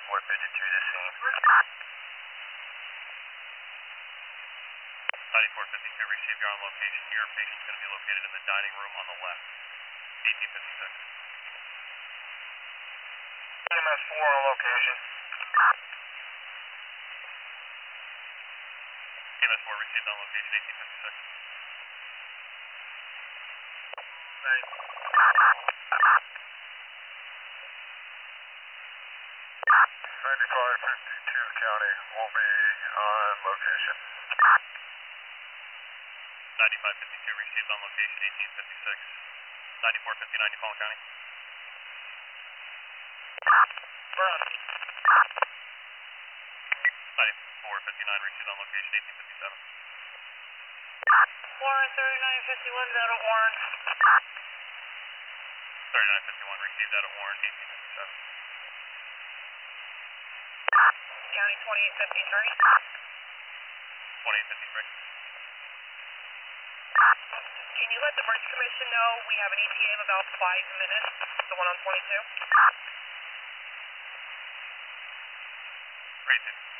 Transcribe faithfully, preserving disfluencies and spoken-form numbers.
ninety-four fifty-two to scene. ninety-four fifty-two, received, you're on location. Your patient's going to be located in the dining room on the left. eighteen fifty-six. M S four on location. M S four received on location, eighteen fifty-six. Thanks. ninety-five fifty-two County will be on location. ninety-five fifty-two received on location, eighteen fifty-six. ninety-four fifty-nine, you calling County? Front. ninety-four fifty-nine received on location, eighteen fifty-seven. Warren thirty-nine fifty-one, out of Warren. thirty-nine fifty-one received out of Warren, eighteen fifty-seven. County twenty-eight fifty-three. twenty-eight fifty-three. Can you let the Bridge Commission know we have an E T A in about five minutes, the one on twenty-two? Great.